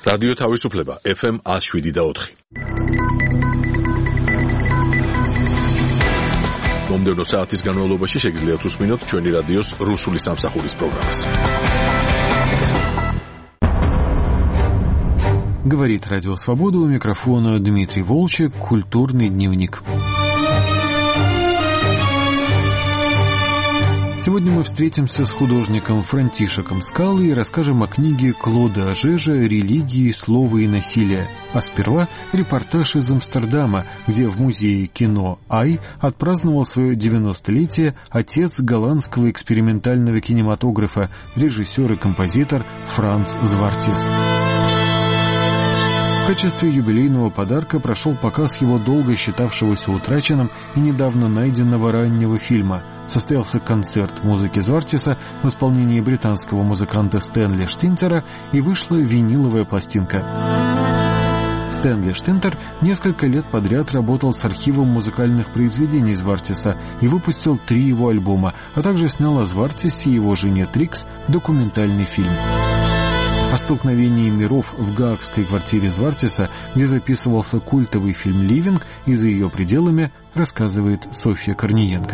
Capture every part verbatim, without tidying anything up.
რადიო თავისუფლება ეფ ემ one oh seven და four. მომდევნო საათის განმავლობაში შეგიძლიათ უსმინოთ ჩვენი რადიოს რუსული სამსახურის პროგრამას. Говорит Радио Свобода, у микрофона Дмитрий Волчек, культурный дневник. Сегодня мы встретимся с художником Франтишеком Скалой и расскажем о книге Клода Ажежа «Религии, слова и насилие». А сперва репортаж из Амстердама, где в музее кино «Ай» отпраздновал свое девяностолетие отец голландского экспериментального кинематографа, режиссер и композитор Франц Звартис. В качестве юбилейного подарка прошел показ его долго считавшегося утраченным и недавно найденного раннего фильма. Состоялся концерт музыки Звартиса в исполнении британского музыканта Стэнли Штинтера и вышла виниловая пластинка. Стэнли Штинтер несколько лет подряд работал с архивом музыкальных произведений Звартиса и выпустил три его альбома, а также снял о Звартисе и его жене Трикс документальный фильм. О столкновении миров в гаагской квартире Звартиса, где записывался культовый фильм «Ливинг», и за ее пределами рассказывает Софья Корниенко.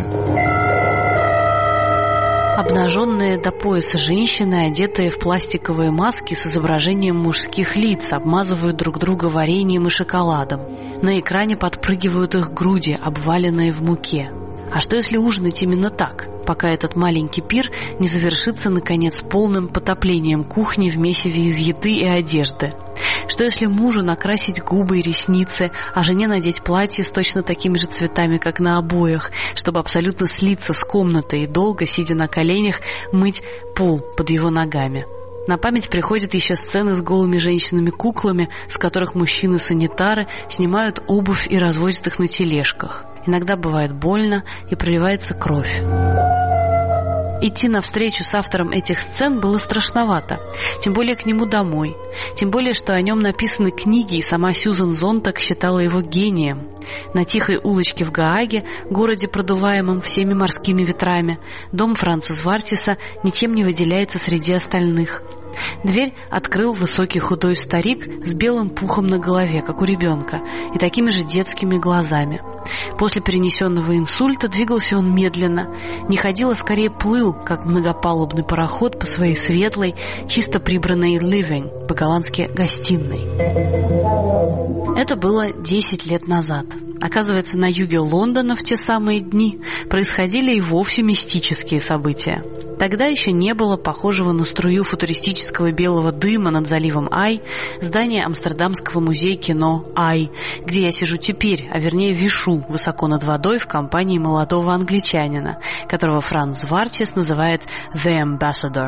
Обнаженные до пояса женщины, одетые в пластиковые маски с изображением мужских лиц, обмазывают друг друга вареньем и шоколадом. На экране подпрыгивают их груди, обваленные в муке. А что если ужинать именно так, пока этот маленький пир не завершится, наконец, полным потоплением кухни в месиве из еды и одежды? Что если мужу накрасить губы и ресницы, а жене надеть платье с точно такими же цветами, как на обоях, чтобы абсолютно слиться с комнатой и долго, сидя на коленях, мыть пол под его ногами? На память приходят еще сцены с голыми женщинами-куклами, с которых мужчины-санитары снимают обувь и развозят их на тележках. Иногда бывает больно и проливается кровь. Идти навстречу с автором этих сцен было страшновато, тем более к нему домой, тем более, что о нем написаны книги, и сама Сьюзан Зонтаг считала его гением. На тихой улочке в Гааге, городе, продуваемом всеми морскими ветрами, дом Франца Звартиса ничем не выделяется среди остальных. Дверь открыл высокий худой старик с белым пухом на голове, как у ребенка, и такими же детскими глазами. После перенесенного инсульта двигался он медленно, не ходил, а скорее плыл, как многопалубный пароход по своей светлой, чисто прибранной living, по-голландски гостиной. Это было десять лет назад. Оказывается, на юге Лондона в те самые дни происходили и вовсе мистические события. Тогда еще не было похожего на струю футуристического белого дыма над заливом Ай здания Амстердамского музея кино Ай, где я сижу теперь, а вернее вишу высоко над водой в компании молодого англичанина, которого Франц Звартис называет «The Ambassador».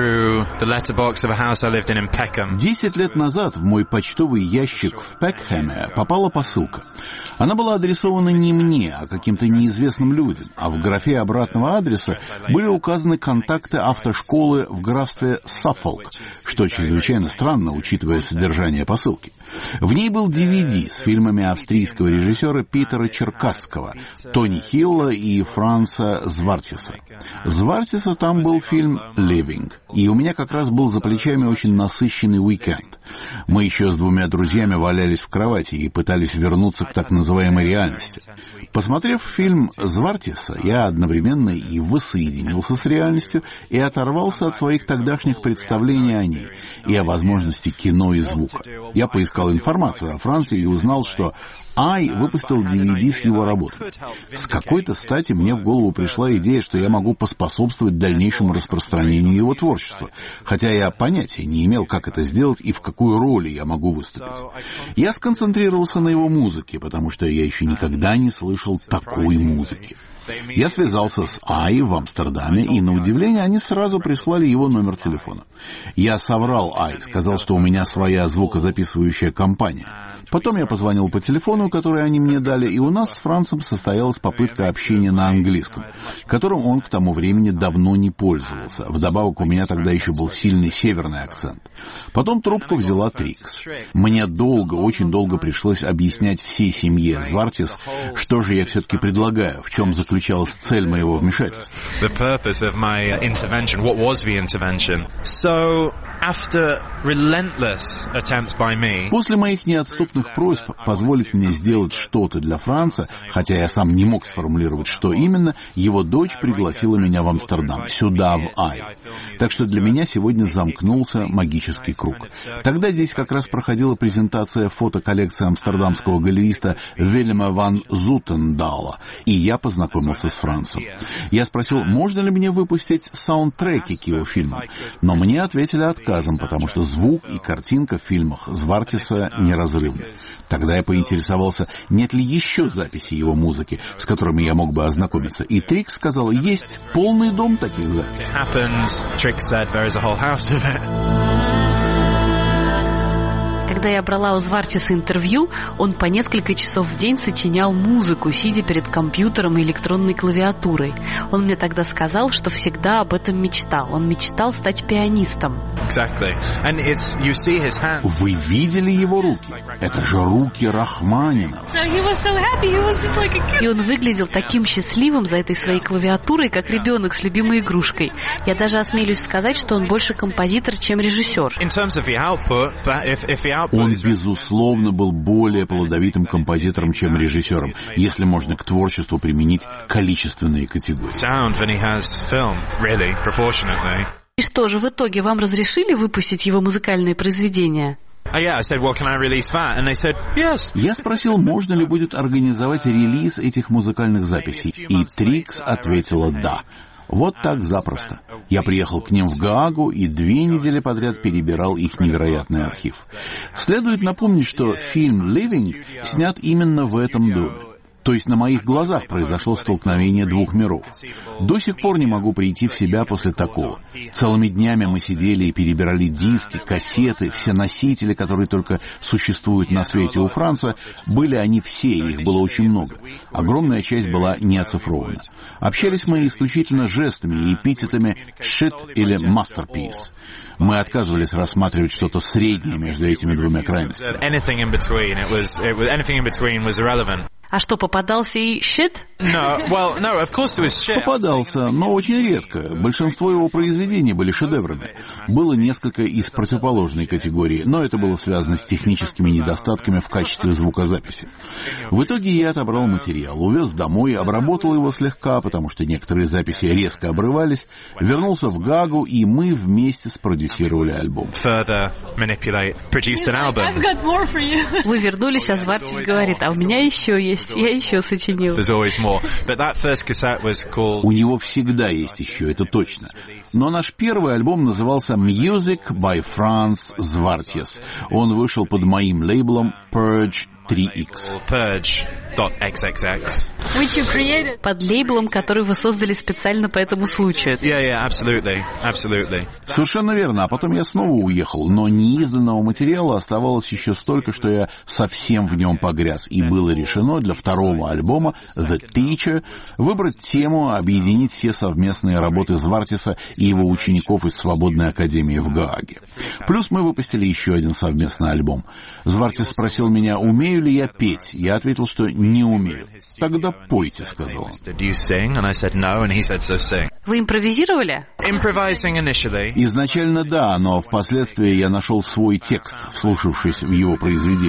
Десять лет назад в мой почтовый ящик в Пекхэме попала посылка. Она была адресована не мне, а каким-то неизвестным людям, а в графе обратного адреса были указаны контакты автошколы в графстве Саффолк, что чрезвычайно странно, учитывая содержание посылки. В ней был ди ви ди с фильмами австрийского режиссера Питера Черкасского, Тони Хилла и Франца Звартиса. Звартиса там был фильм «Ливинг», и у меня как раз был за плечами очень насыщенный уикенд. Мы еще с двумя друзьями валялись в кровати и пытались вернуться к так называемой реальности. Посмотрев фильм Звартиса, я одновременно и воссоединился с реальностью и оторвался от своих тогдашних представлений о ней и о возможности кино и звука. Я поискал информацию о Франции и узнал, что Ай выпустил ди ви ди с его работой. С какой-то стати мне в голову пришла идея, что я могу поспособствовать дальнейшему распространению его творчества, хотя я понятия не имел, как это сделать и в какую роль я могу выступить. Я сконцентрировался на его музыке, потому что я еще никогда не слышал такой музыки. Я связался с Ай в Амстердаме, и, на удивление, они сразу прислали его номер телефона. Я соврал Ай, сказал, что у меня своя звукозаписывающая компания. Потом я позвонил по телефону, который они мне дали, и у нас с Францем состоялась попытка общения на английском, которым он к тому времени давно не пользовался. Вдобавок, у меня тогда еще был сильный северный акцент. Потом трубку взяла Трикс. Мне долго, очень долго пришлось объяснять всей семье Звартис, что же я все-таки предлагаю, в чем заключалась цель моего вмешательства. После моих неотступных просьб позволить мне сделать что-то для Франца, хотя я сам не мог сформулировать, что именно, его дочь пригласила меня в Амстердам, сюда, в Ай. Так что для меня сегодня замкнулся магический круг. Тогда здесь как раз проходила презентация фотоколлекции амстердамского галериста Вильяма ван Зутендала, и я познакомился с Францем. Я спросил, можно ли мне выпустить саундтреки к его фильмам, но мне ответили отказом, потому что звук и картинка в фильмах Звартиса неразрывны. Тогда я поинтересовался, нет ли еще записей его музыки, с которыми я мог бы ознакомиться, и Трикс сказал, есть полный дом таких записей. Когда я брала у Звартиса интервью, он по несколько часов в день сочинял музыку, сидя перед компьютером и электронной клавиатурой. Он мне тогда сказал, что всегда об этом мечтал. Он мечтал стать пианистом. Вы видели его руки? Это же руки Рахманинов. И он выглядел таким счастливым за этой своей клавиатурой, как ребенок с любимой игрушкой. Я даже осмелюсь сказать, что он больше композитор, чем режиссер. Он, безусловно, был более плодовитым композитором, чем режиссером, если можно к творчеству применить количественные категории. И что же, в итоге вам разрешили выпустить его музыкальные произведения? Я спросил, можно ли будет организовать релиз этих музыкальных записей, и Трикс ответила «да». Вот так запросто. Я приехал к ним в Гаагу и две недели подряд перебирал их невероятный архив. Следует напомнить, что фильм «Living» снят именно в этом доме. То есть на моих глазах произошло столкновение двух миров. До сих пор не могу прийти в себя после такого. Целыми днями мы сидели и перебирали диски, кассеты, все носители, которые только существуют на свете у Франца, были они все, их было очень много. Огромная часть была не оцифрована. Общались мы исключительно жестами и эпитетами «shit» или «masterpiece». Мы отказывались рассматривать что-то среднее между этими двумя крайностями. А что, попадался и shit? No, well, no, of course it was shit. Попадался, но очень редко. Большинство его произведений были шедеврами. Было несколько из противоположной категории, но это было связано с техническими недостатками в качестве звукозаписи. В итоге я отобрал материал, увез домой, обработал его слегка, потому что некоторые записи резко обрывались, вернулся в Гаагу, и мы вместе спродюсировали альбом. Вы вернулись, а Звартис говорит, а у меня еще есть. Я еще сочинил. У него всегда есть еще, это точно. Но наш первый альбом назывался Music by Franz Zwartjes. Он вышел под моим лейблом Purge три икс. Под лейблом, который вы создали специально по этому случаю. Yeah, yeah, absolutely, absolutely. Совершенно верно. А потом я снова уехал, но неизданного материала оставалось еще столько, что я совсем в нем погряз. И было решено для второго альбома The Teacher выбрать тему, объединить все совместные работы Звартиса и его учеников из Свободной академии в Гааге. Плюс мы выпустили еще один совместный альбом. Звартис спросил меня, умею ли я петь. Я ответил, что не умею. Тогда пойте, сказал он. Вы импровизировали? Изначально да, но впоследствии я нашел свой текст, вслушавшись в его произведение.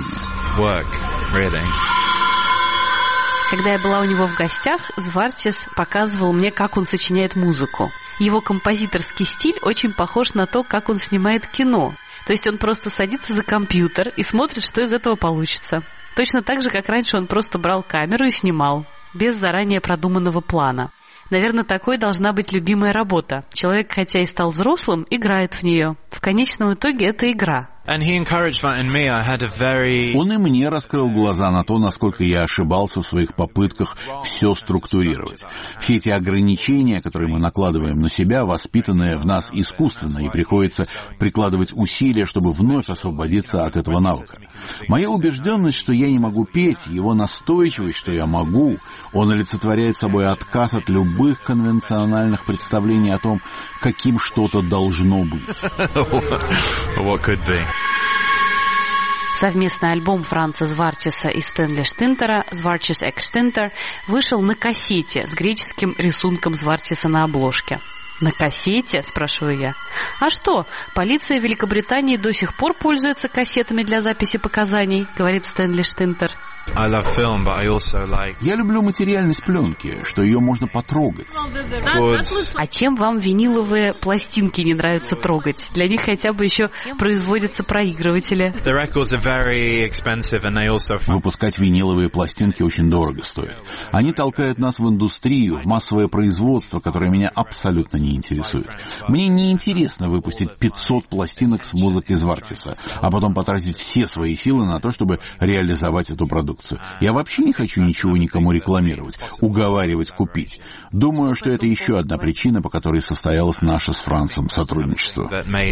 Когда я была у него в гостях, Звартис показывал мне, как он сочиняет музыку. Его композиторский стиль очень похож на то, как он снимает кино. То есть он просто садится за компьютер и смотрит, что из этого получится. Точно так же, как раньше он просто брал камеру и снимал, без заранее продуманного плана. Наверное, такой должна быть любимая работа. Человек, хотя и стал взрослым, играет в нее. В конечном итоге это игра. And he encouraged that in me. I had a very... Он и мне раскрыл глаза на то, насколько я ошибался в своих попытках все структурировать. Все эти ограничения, которые мы накладываем на себя, воспитанные в нас искусственно, и приходится прикладывать усилия, чтобы вновь освободиться от этого навыка. Моя убежденность, что я не могу петь, его настойчивость, что я могу, он олицетворяет собой отказ от любых конвенциональных представлений о том, каким что-то должно быть. What could be. Совместный альбом Франца Звартиса и Стэнли Штинтера «Звартис экс Штинтер» вышел на кассете с греческим рисунком Звартиса на обложке. На кассете, спрашиваю я. А что, полиция Великобритании до сих пор пользуется кассетами для записи показаний, говорит Стэнли Штинтер. I love film, but I also like... Я люблю материальность пленки, что ее можно потрогать. Good. А чем вам виниловые пластинки не нравится трогать? Для них хотя бы еще производятся проигрыватели. The records are very expensive, and they also... Выпускать виниловые пластинки очень дорого стоит. Они толкают нас в индустрию, в массовое производство, которое меня абсолютно не интересует. Мне не интересно выпустить пятьсот пластинок с музыкой Звартиса, а потом потратить все свои силы на то, чтобы реализовать эту продукцию. Я вообще не хочу ничего никому рекламировать, уговаривать купить. Думаю, что это еще одна причина, по которой состоялось наше с Францем сотрудничество.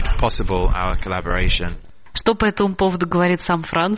Что по этому поводу говорит сам Франц?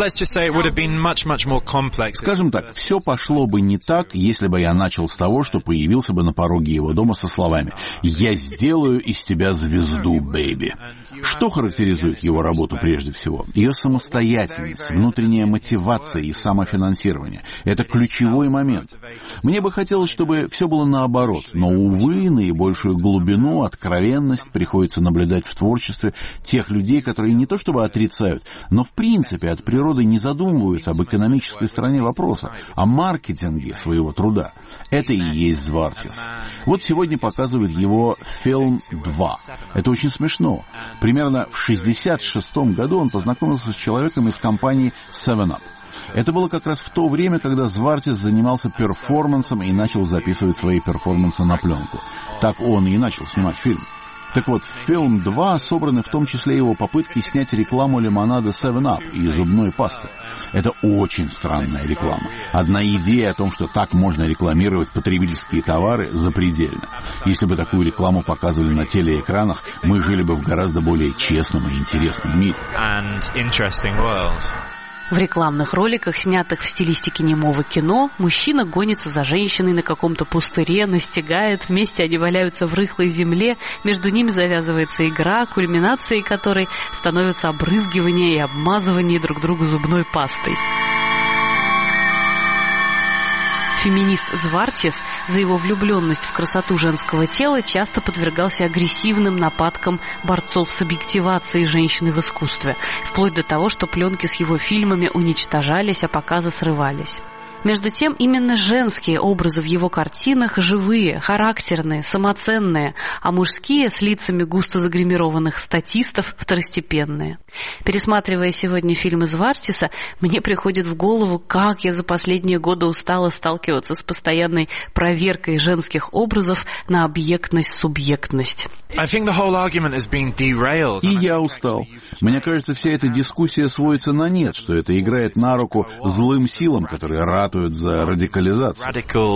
Скажем так, все пошло бы не так, если бы я начал с того, что появился бы на пороге его дома со словами «Я сделаю из тебя звезду, бэйби». Что характеризует его работу прежде всего? Ее самостоятельность, внутренняя мотивация и самофинансирование. Это ключевой момент. Мне бы хотелось, чтобы все было наоборот, но, увы, наибольшую глубину, откровенность приходится наблюдать в творчестве тех людей, которые не то чтобы отрицают, но в принципе от природы не задумываются об экономической стороне вопроса, о маркетинге своего труда. Это и есть Звартис. Вот сегодня показывают его фильм два. Это очень смешно. Примерно в шестьдесят шестом году он познакомился с человеком из компании севен ап. Это было как раз в то время, когда Звартис занимался перформансом и начал записывать свои перформансы на пленку. Так он и начал снимать фильм. Так вот, фильм два собраны в том числе его попытки снять рекламу лимонада севен ап и зубной пасты. Это очень странная реклама. Одна идея о том, что так можно рекламировать потребительские товары, запредельна. Если бы такую рекламу показывали на телеэкранах, мы жили бы в гораздо более честном и интересном мире. В рекламных роликах, снятых в стилистике немого кино, мужчина гонится за женщиной на каком-то пустыре, настигает, вместе они валяются в рыхлой земле, между ними завязывается игра, кульминацией которой становится обрызгивание и обмазывание друг друга зубной пастой. Феминист Звартис за его влюбленность в красоту женского тела часто подвергался агрессивным нападкам борцов с объективацией женщины в искусстве, вплоть до того, что пленки с его фильмами уничтожались, а показы срывались. Между тем, именно женские образы в его картинах живые, характерные, самоценные, а мужские с лицами густо загримированных статистов второстепенные. Пересматривая сегодня фильмы Звартиса, мне приходит в голову, как я за последние годы устала сталкиваться с постоянной проверкой женских образов на объектность-субъектность. И я устал. Мне кажется, вся эта дискуссия сводится на нет, что это играет на руку злым силам, которые ратуют за радикализацию.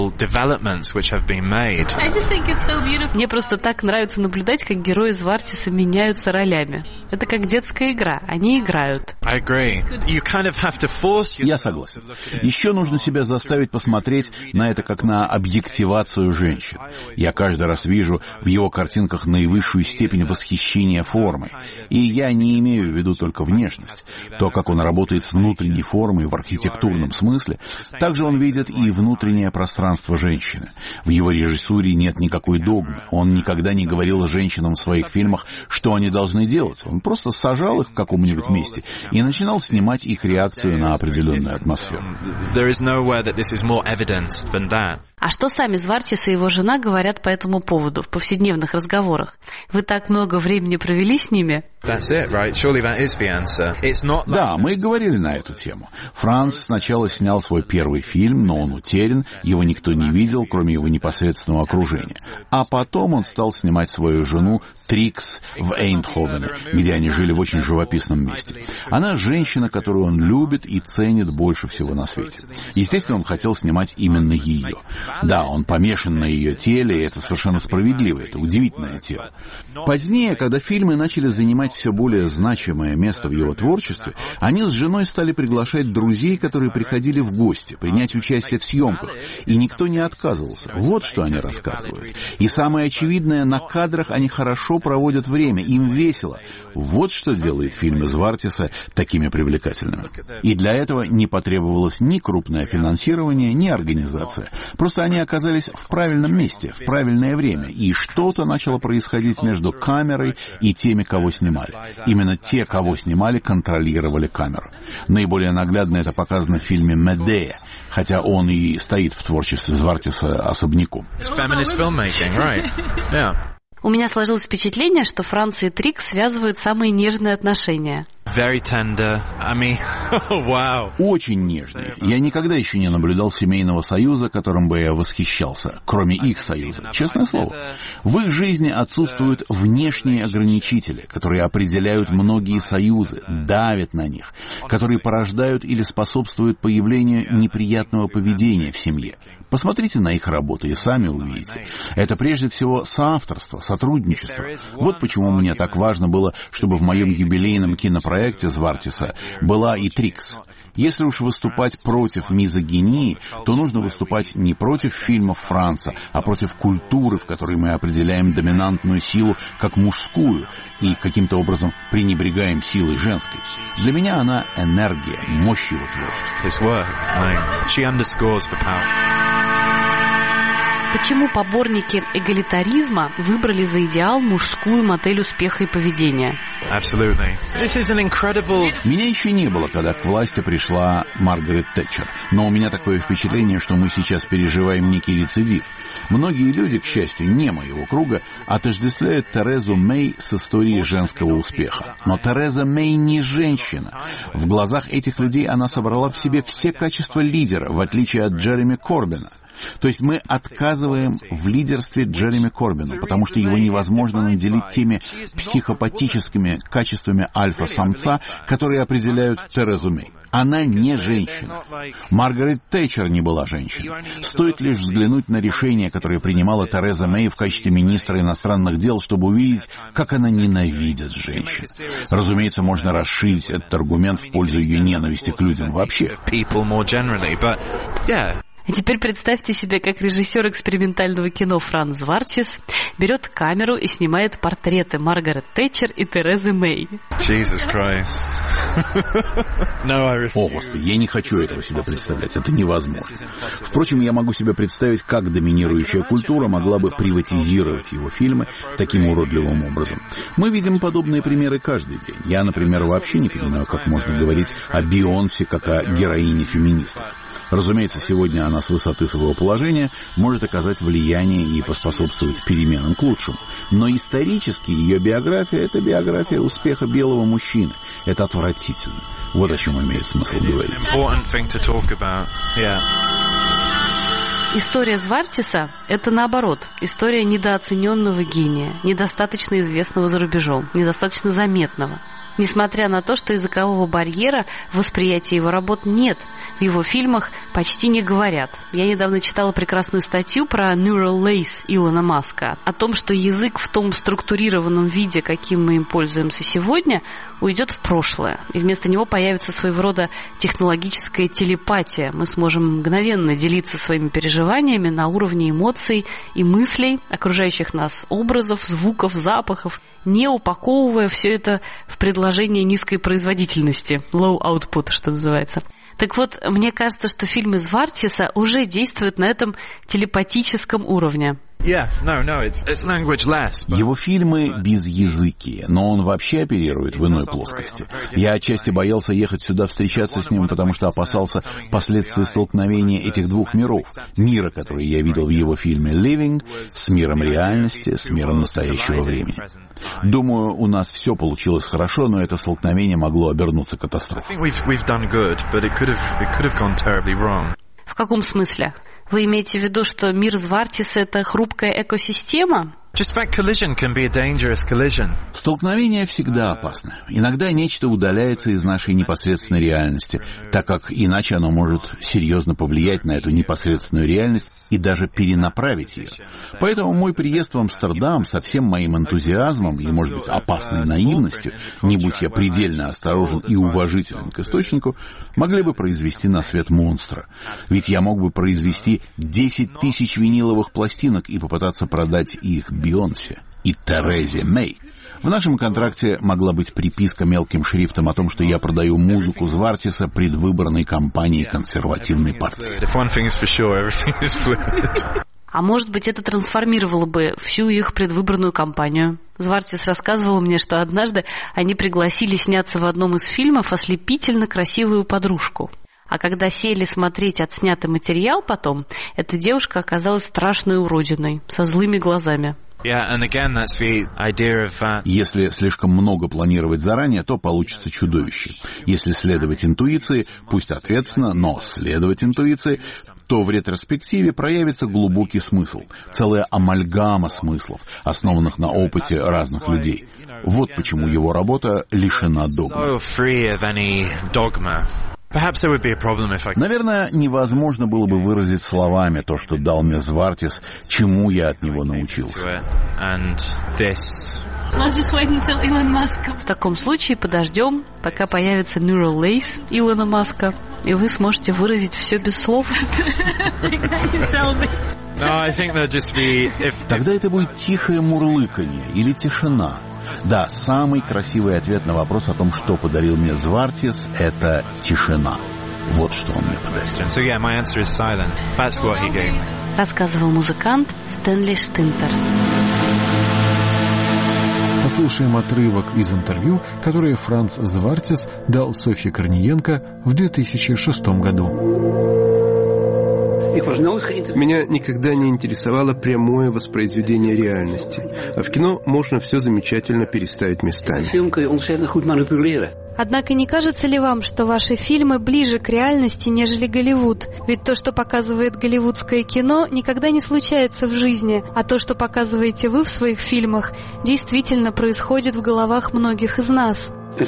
Мне просто так нравится наблюдать, как герои Звартиса меняются ролями. Это как детская игра. Они играют. Я согласен. Еще нужно себя заставить посмотреть на это как на объективацию женщин. Я каждый раз вижу в его картинках наивысшую степень восхищения формой. И я не имею в виду только внешность. То, как он работает с внутренней формой в архитектурном смысле, также он видит и внутреннее пространство женщины. В его режиссуре нет никакой догмы. Он никогда не говорил женщинам в своих фильмах, что они должны делать. Он просто сажал их в каком-нибудь месте и начинал снимать их реакцию на определенную атмосферу. А что сами Звартис и его жена говорят по этому поводу в повседневных разговорах? Вы так много времени провели с ними? Да, мы и говорили на эту тему. Франц сначала снял свой первый фильм, но он утерян, его никто не видел, кроме его непосредственного окружения. А потом он стал снимать свою жену Трикс в Эйндховене, где они жили в очень живописном месте. Она женщина, которую он любит и ценит больше всего на свете. Естественно, он хотел снимать именно ее. Да, он помешан на ее теле, и это совершенно справедливо, это удивительное тело. Позднее, когда фильмы начали занимать все более значимое место в его творчестве, они с женой стали приглашать друзей, которые приходили в гости, принять участие в съемках. И никто не отказывался. Вот что они рассказывают. И самое очевидное, на кадрах они хорошо проводят время, им весело. Вот что делает фильмы Звартиса такими привлекательными. И для этого не потребовалось ни крупное финансирование, ни организация. Просто они оказались в правильном месте, в правильное время, и что-то начало происходить между камерой и теми, кого снимали. Именно те, кого снимали, контролировали камеру. Наиболее наглядно это показано в фильме «Медея», хотя он и стоит в творчестве Звартиса особняком. У меня сложилось впечатление, что Франция и Трикс связывают самые нежные отношения. Very tender. I mean, wow. Очень нежные. Я никогда еще не наблюдал семейного союза, которым бы я восхищался, кроме их союза. Честное слово. В их жизни отсутствуют внешние ограничители, которые определяют многие союзы, давят на них, которые порождают или способствуют появлению неприятного поведения в семье. Посмотрите на их работы и сами увидите. Это прежде всего соавторство, сотрудничество. Вот почему мне так важно было, чтобы в моем юбилейном кинопроекте Звартиса была и Трикс. Если уж выступать против мизогинии, то нужно выступать не против фильмов Франца, а против культуры, в которой мы определяем доминантную силу как мужскую и каким-то образом пренебрегаем силой женской. Для меня она энергия, мощь его творчества. Почему поборники эгалитаризма выбрали за идеал мужскую модель успеха и поведения? Incredible... Меня еще не было, когда к власти пришла Маргарет Тэтчер. Но у меня такое впечатление, что мы сейчас переживаем некий рецидив. Многие люди, к счастью, не моего круга, отождествляют Терезу Мэй с историей женского успеха. Но Тереза Мэй не женщина. В глазах этих людей она собрала в себе все качества лидера, в отличие от Джереми Корбина. То есть мы отказываем в лидерстве Джереми Корбину, потому что его невозможно наделить теми психопатическими качествами альфа-самца, которые определяют Терезу Мэй. Она не женщина. Маргарет Тэтчер не была женщиной. Стоит лишь взглянуть на решение, которое принимала Тереза Мэй в качестве министра иностранных дел, чтобы увидеть, как она ненавидит женщин. Разумеется, можно расширить этот аргумент в пользу ее ненависти к людям вообще. И теперь представьте себе, как режиссер экспериментального кино Франц Звартис берет камеру и снимает портреты Маргарет Тэтчер и Терезы Мэй. Jesus Christ. No, I... О, Господи, я не хочу этого себе представлять, это невозможно. Впрочем, я могу себе представить, как доминирующая культура могла бы приватизировать его фильмы таким уродливым образом. Мы видим подобные примеры каждый день. Я, например, вообще не понимаю, как можно говорить о Бейонсе как о героине феминисток. Разумеется, сегодня она с высоты своего положения может оказать влияние и поспособствовать переменам к лучшему. Но исторически ее биография — это биография успеха белого мужчины. Это отвратительно. Вот о чем имеет смысл говорить. История Звартиса — это наоборот, история недооцененного гения, недостаточно известного за рубежом, недостаточно заметного. Несмотря на то, что языкового барьера в восприятии его работ нет, в его фильмах почти не говорят. Я недавно читала прекрасную статью про Neural Lace Илона Маска, о том, что язык в том структурированном виде, каким мы им пользуемся сегодня, уйдет в прошлое, и вместо него появится своего рода технологическая телепатия. Мы сможем мгновенно делиться своими переживаниями на уровне эмоций и мыслей, окружающих нас образов, звуков, запахов, не упаковывая все это в предложение низкой производительности, low output, что называется. Так вот, мне кажется, что фильмы Звартиса уже действуют на этом телепатическом уровне. Yeah, no, no, it's, it's language less. But... Его фильмы безязыкие, но он вообще оперирует в иной плоскости. Я отчасти боялся ехать сюда встречаться с ним, потому что опасался последствий столкновения этих двух миров. Мира, который я видел в его фильме «Living», с миром реальности, с миром настоящего времени. Думаю, у нас все получилось хорошо, но это столкновение могло обернуться катастрофой. В каком смысле? Вы имеете в виду, что мир Звартиса — это хрупкая экосистема? Столкновение всегда опасно. Иногда нечто удаляется из нашей непосредственной реальности, так как иначе оно может серьезно повлиять на эту непосредственную реальность и даже перенаправить ее. Поэтому мой приезд в Амстердам со всем моим энтузиазмом и, может быть, опасной наивностью, не будь я предельно осторожен и уважителен к источнику, могли бы произвести на свет монстра. Ведь я мог бы произвести десять тысяч виниловых пластинок и попытаться продать их Бейонсе и Терезе Мэй. В нашем контракте могла быть приписка мелким шрифтом о том, что я продаю музыку Звартиса предвыборной кампании консервативной партии. А может быть, это трансформировало бы всю их предвыборную кампанию. Звартис рассказывал мне, что однажды они пригласили сняться в одном из фильмов ослепительно красивую подружку. А когда сели смотреть отснятый материал потом, эта девушка оказалась страшной уродиной, со злыми глазами. Если слишком много планировать заранее, то получится чудовище. Если следовать интуиции, пусть ответственно, но следовать интуиции, то в ретроспективе проявится глубокий смысл, целая амальгама смыслов, основанных на опыте разных людей. Вот почему его работа лишена догмы. Наверное, невозможно было бы выразить словами то, что дал мне Звартис, чему я от него научился. В таком случае подождем, пока появится Neural Lace Илона Маска, и вы сможете выразить все без слов. Тогда это будет тихое мурлыканье или тишина. Да, самый красивый ответ на вопрос о том, что подарил мне Звартис, это тишина. Вот что он мне подарил. Рассказывал музыкант Стэнли Штинтер. Послушаем отрывок из интервью, которое Франц Звартис дал Софье Корниенко в две тысячи шестом году. Меня никогда не интересовало прямое воспроизведение реальности. А в кино можно все замечательно переставить местами. Однако не кажется ли вам, что ваши фильмы ближе к реальности, нежели Голливуд? Ведь то, что показывает голливудское кино, никогда не случается в жизни, а то, что показываете вы в своих фильмах, действительно происходит в головах многих из нас.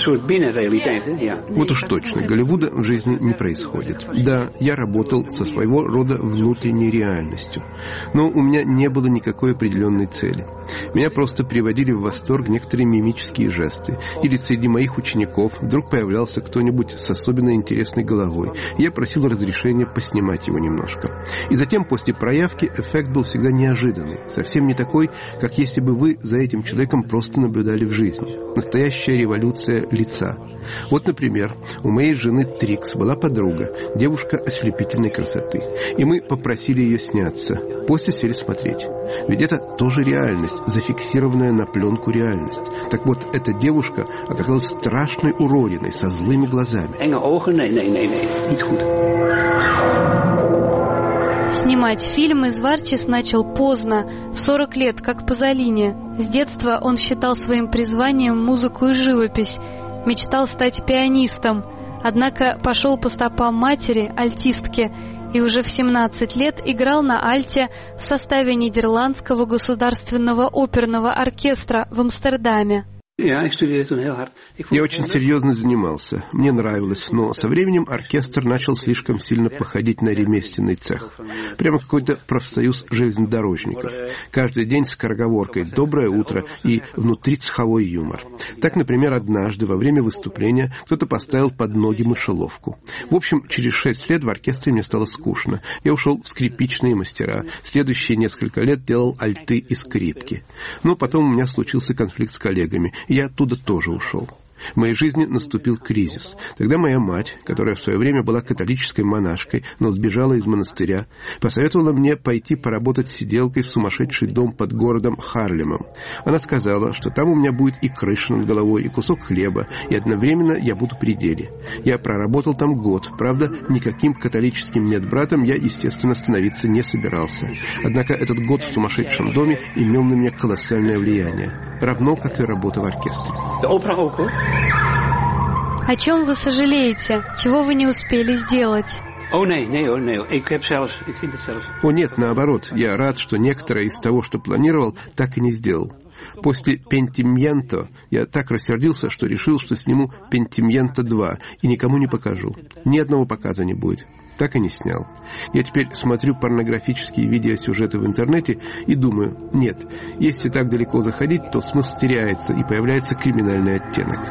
Вот уж точно, Голливуда в жизни не происходит. Да, я работал со своего рода внутренней реальностью, но у меня не было никакой определенной цели. Меня просто приводили в восторг некоторые мимические жесты. Или среди моих учеников вдруг появлялся кто-нибудь с особенно интересной головой. Я просил разрешения поснимать его немножко. И затем, после проявки, эффект был всегда неожиданный. Совсем не такой, как если бы вы за этим человеком просто наблюдали в жизни. Настоящая революция лица. Вот, например, у моей жены Трикс была подруга, девушка ослепительной красоты. И мы попросили ее сняться. После сели смотреть. Ведь это тоже реальность, зафиксированная на пленку реальность. Так вот, эта девушка оказалась страшной уродиной, со злыми глазами. Снимать фильмы Звартис начал поздно, в сорок лет, как Пазолини. С детства он считал своим призванием музыку и живопись. Мечтал стать пианистом. Однако пошел по стопам матери, альтистки, и уже в семнадцать лет играл на альте в составе Нидерландского государственного оперного оркестра в Амстердаме. Я очень серьезно занимался. Мне нравилось, но со временем оркестр начал слишком сильно походить на ремесленный цех. Прямо какой-то профсоюз железнодорожников. Каждый день с скороговоркой «Доброе утро» и внутрицеховой юмор. Так, например, однажды во время выступления кто-то поставил под ноги мышеловку. В общем, через шесть лет в оркестре мне стало скучно. Я ушел в скрипичные мастера. Следующие несколько лет делал альты и скрипки. Но потом у меня случился конфликт с коллегами. Я оттуда тоже ушел. В моей жизни наступил кризис. Тогда моя мать, которая в свое время была католической монашкой, но сбежала из монастыря, посоветовала мне пойти поработать сиделкой в сумасшедший дом под городом Харлемом. Она сказала, что там у меня будет и крыша над головой, и кусок хлеба, и одновременно я буду при деле. Я проработал там год. Правда, никаким католическим медбратом я, естественно, становиться не собирался. Однако этот год в сумасшедшем доме имел на меня колоссальное влияние. Равно, как и работа в оркестре. О чем вы сожалеете? Чего вы не успели сделать? О нет, наоборот. Я рад, что некоторое из того, что планировал, так и не сделал. После «Пентимьенто» я так рассердился, что решил, что сниму «Пентимьенто два» и никому не покажу. Ни одного показа не будет. так и не снял. Я теперь смотрю порнографические видеосюжеты в интернете и думаю, нет, если так далеко заходить, то смысл теряется и появляется криминальный оттенок.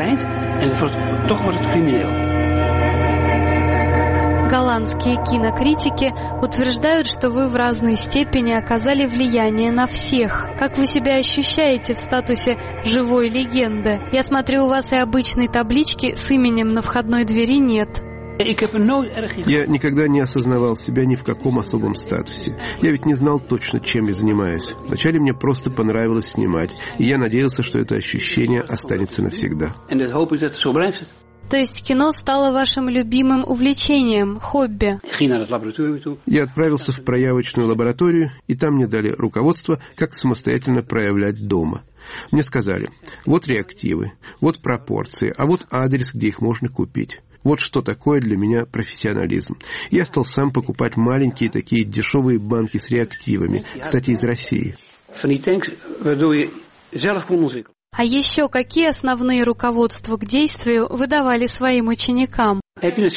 Голландские кинокритики утверждают, что вы в разной степени оказали влияние на всех. Как вы себя ощущаете в статусе живой легенды? Я смотрю, у вас и обычной таблички с именем на входной двери нет. Я никогда не осознавал себя ни в каком особом статусе. Я ведь не знал точно, чем я занимаюсь. Вначале мне просто понравилось снимать, и я надеялся, что это ощущение останется навсегда. То есть кино стало вашим любимым увлечением, хобби? Я отправился в проявочную лабораторию, и там мне дали руководство, как самостоятельно проявлять дома. Мне сказали, вот реактивы, вот пропорции, а вот адрес, где их можно купить. Вот что такое для меня профессионализм. Я стал сам покупать маленькие такие дешевые банки с реактивами, кстати, из России. А еще какие основные руководства к действию вы давали своим ученикам? Они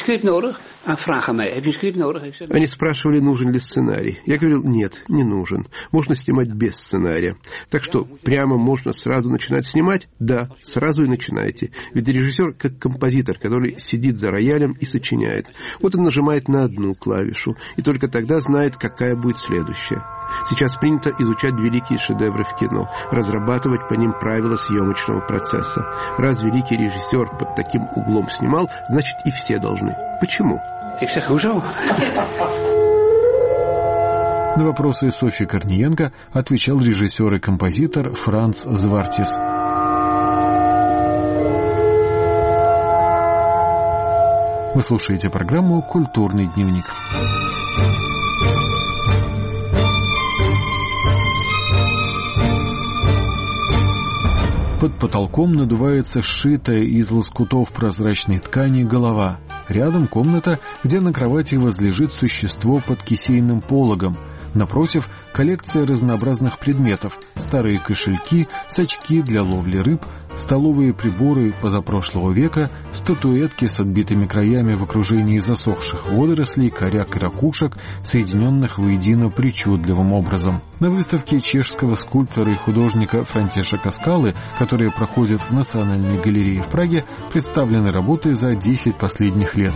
спрашивали, нужен ли сценарий. Я говорил, нет, не нужен. Можно снимать без сценария. Так что, прямо можно сразу начинать снимать? Да, сразу и начинайте. Ведь режиссер как композитор, который сидит за роялем и сочиняет. Вот он нажимает на одну клавишу, и только тогда знает, какая будет следующая. Сейчас принято изучать великие шедевры в кино, разрабатывать по ним правила съемочного процесса. Раз великий режиссер под таким углом снимал, значит и все должны. Почему? На вопросы Софьи Корниенко отвечал режиссер и композитор Франц Звартис. Вы слушаете программу «Культурный дневник». Под потолком надувается сшитая из лоскутов прозрачной ткани голова. Рядом комната, где на кровати возлежит существо под кисейным пологом. Напротив — коллекция разнообразных предметов. Старые кошельки, сачки для ловли рыб, столовые приборы позапрошлого века, статуэтки с отбитыми краями в окружении засохших водорослей, коряк и ракушек, соединенных воедино причудливым образом. На выставке чешского скульптора и художника Франтишека Скалы, которая проходит в Национальной галерее в Праге, представлены работы за десять последних лет.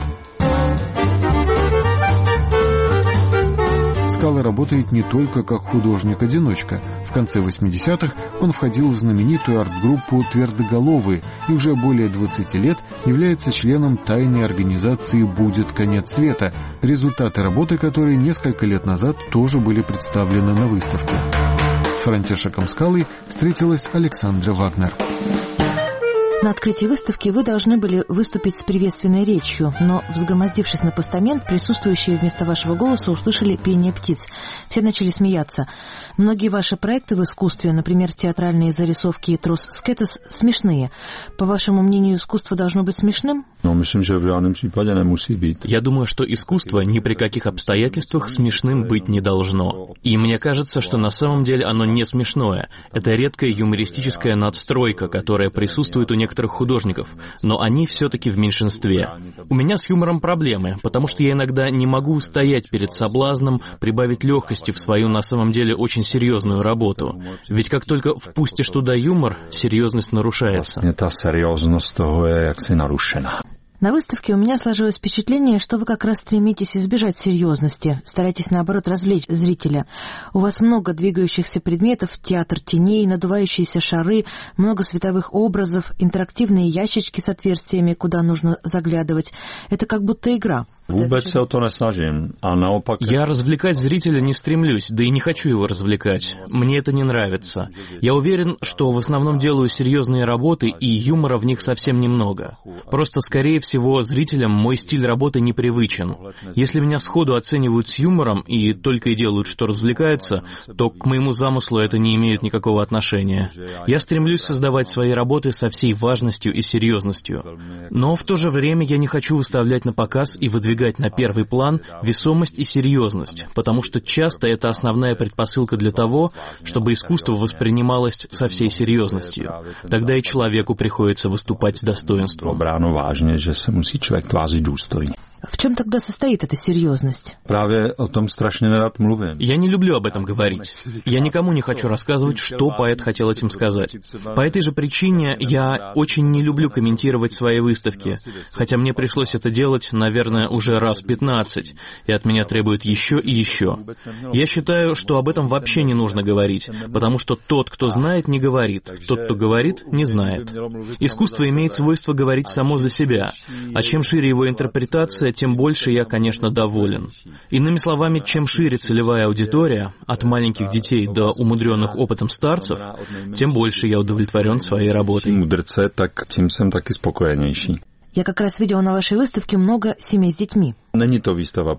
Скала работает не только как художник-одиночка. В конце восьмидесятых он входил в знаменитую арт-группу «Твердоголовые» и уже более двадцати лет является членом тайной организации «Будет конец света», результаты работы которой несколько лет назад тоже были представлены на выставке. С Франтишеком Скалой встретилась Александра Вагнер. На открытии выставки вы должны были выступить с приветственной речью, но, взгромоздившись на постамент, присутствующие вместо вашего голоса услышали пение птиц. Все начали смеяться. Многие ваши проекты в искусстве, например, театральные зарисовки и трос скетес, смешные. По вашему мнению, искусство должно быть смешным? Я думаю, что искусство ни при каких обстоятельствах смешным быть не должно. И мне кажется, что на самом деле оно не смешное. Это редкая юмористическая надстройка, которая присутствует у некоторых художников, но они все-таки в меньшинстве. У меня с юмором проблемы, потому что я иногда не могу устоять перед соблазном прибавить легкости в свою на самом деле очень серьезную работу. Ведь как только впустишь туда юмор, серьезность нарушается. На выставке у меня сложилось впечатление, что вы как раз стремитесь избежать серьезности, стараетесь, наоборот, развлечь зрителя. У вас много двигающихся предметов, театр теней, надувающиеся шары, много световых образов, интерактивные ящички с отверстиями, куда нужно заглядывать. Это как будто игра. Я развлекать зрителя не стремлюсь, да и не хочу его развлекать. Мне это не нравится. Я уверен, что в основном делаю серьезные работы, и юмора в них совсем немного. Просто, скорее всего, зрителям мой стиль работы непривычен. Если меня сходу оценивают с юмором и только и делают, что развлекаются, то к моему замыслу это не имеет никакого отношения. Я стремлюсь создавать свои работы со всей важностью и серьезностью. Но в то же время я не хочу выставлять на показ и выдвигать на первый план весомость и серьезность, потому что часто это основная предпосылка для того, чтобы искусство воспринималось со всей серьезностью. Тогда и человеку приходится выступать с достоинством. В чем тогда состоит эта серьезность? Я не люблю об этом говорить. Я никому не хочу рассказывать, что поэт хотел этим сказать. По этой же причине я очень не люблю комментировать свои выставки, хотя мне пришлось это делать, наверное, уже раз пятнадцать, и от меня требуют еще и еще. Я считаю, что об этом вообще не нужно говорить, потому что тот, кто знает, не говорит, тот, кто говорит, не знает. Искусство имеет свойство говорить само за себя, а чем шире его интерпретация, тем больше я, конечно, доволен. Иными словами, чем шире целевая аудитория, от маленьких детей до умудренных опытом старцев, тем больше я удовлетворен своей работой. Мудреце, так тем самым так и спокойнейший. Я как раз видела на вашей выставке много семей с детьми. Но это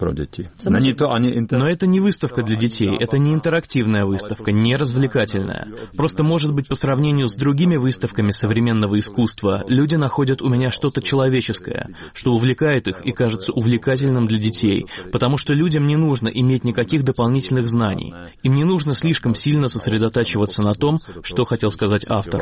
не выставка для детей, это не интерактивная выставка, не развлекательная. Просто, может быть, по сравнению с другими выставками современного искусства, люди находят у меня что-то человеческое, что увлекает их и кажется увлекательным для детей, потому что людям не нужно иметь никаких дополнительных знаний. Им не нужно слишком сильно сосредотачиваться на том, что хотел сказать автор.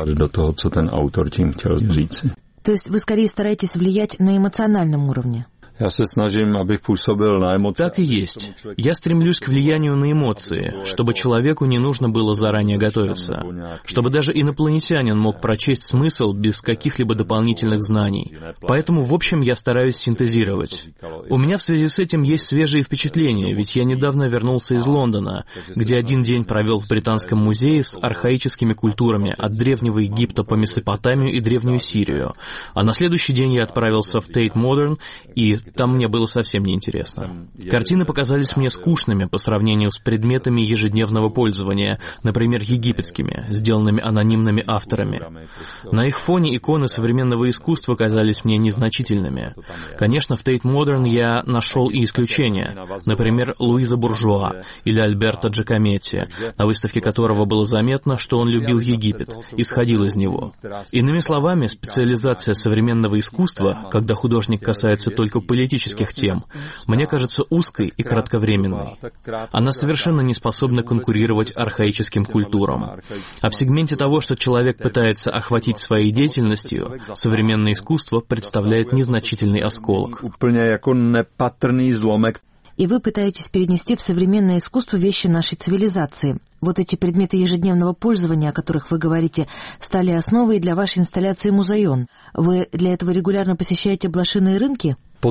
То есть вы скорее стараетесь влиять на эмоциональном уровне? Я се snažím, abych působil na emoce. Так и есть. Я стремлюсь к влиянию на эмоции, чтобы человеку не нужно было заранее готовиться, чтобы даже инопланетянин мог прочесть смысл без каких-либо дополнительных знаний. Поэтому, в общем, я стараюсь синтезировать. У меня в связи с этим есть свежие впечатления, ведь я недавно вернулся из Лондона, где один день провел в Британском музее с архаическими культурами от Древнего Египта по Месопотамию и Древнюю Сирию, а на следующий день я отправился в Tate Modern, и там мне было совсем неинтересно. Картины показались мне скучными по сравнению с предметами ежедневного пользования, например, египетскими, сделанными анонимными авторами. На их фоне иконы современного искусства казались мне незначительными. Конечно, в Tate Modern я нашел и исключения, например, Луиза Буржуа или Альберто Джакометти, на выставке которого было заметно, что он любил Египет, исходил из него. Иными словами, специализация современного искусства, когда художник касается только политических тем, мне кажется узкой и кратковременной. Она совершенно не способна конкурировать архаическим культурам. А в сегменте того, что человек пытается охватить своей деятельностью, современное искусство представляет незначительный осколок. И вы пытаетесь перенести в современное искусство вещи нашей цивилизации. Вот эти предметы ежедневного пользования, о которых вы говорите, стали основой для вашей инсталляции «Музайон». Вы для этого регулярно посещаете блошиные рынки? В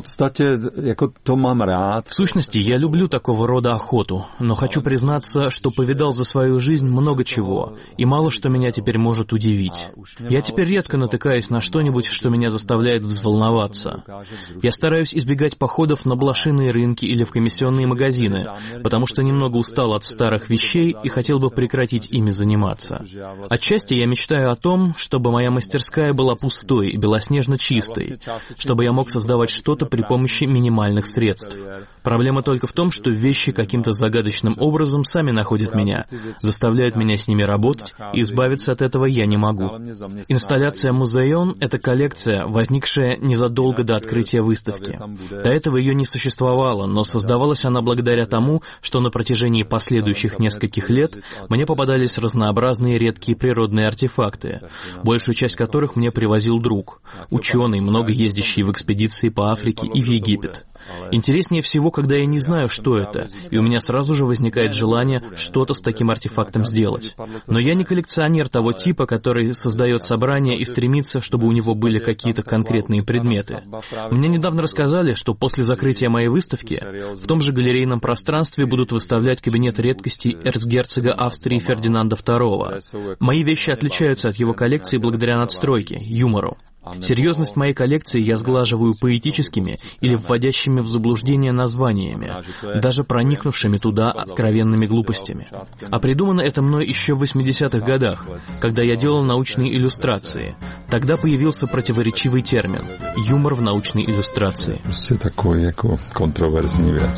сущности, я люблю такого рода охоту, но хочу признаться, что повидал за свою жизнь много чего, и мало что меня теперь может удивить. Я теперь редко натыкаюсь на что-нибудь, что меня заставляет взволноваться. Я стараюсь избегать походов на блошиные рынки или в комиссионные магазины, потому что немного устал от старых вещей и хотел бы прекратить ими заниматься. Отчасти я мечтаю о том, чтобы моя мастерская была пустой и белоснежно чистой, чтобы я мог создавать что-то при помощи минимальных средств. Проблема только в том, что вещи каким-то загадочным образом сами находят меня, заставляют меня с ними работать, и избавиться от этого я не могу. Инсталляция «Музайон» — это коллекция, возникшая незадолго до открытия выставки. До этого ее не существовало, но создавалась она благодаря тому, что на протяжении последующих нескольких лет мне попадались разнообразные редкие природные артефакты, большую часть которых мне привозил друг, ученый, много ездящий в экспедиции по Африке и в Египет. Интереснее всего, когда я не знаю, что это, и у меня сразу же возникает желание что-то с таким артефактом сделать. Но я не коллекционер того типа, который создает собрание и стремится, чтобы у него были какие-то конкретные предметы. Мне недавно рассказали, что после закрытия моей выставки в том же галерейном пространстве будут выставлять кабинет редкостей эрцгерцога Австрии Фердинанда второго. Мои вещи отличаются от его коллекции благодаря надстройке, юмору. Серьезность моей коллекции я сглаживаю поэтическими или вводящими в заблуждение названиями, даже проникнувшими туда откровенными глупостями. А придумано это мной еще в восьмидесятых годах, когда я делал научные иллюстрации. Тогда появился противоречивый термин — юмор в научной иллюстрации. Все такое, как контроверсный вещь.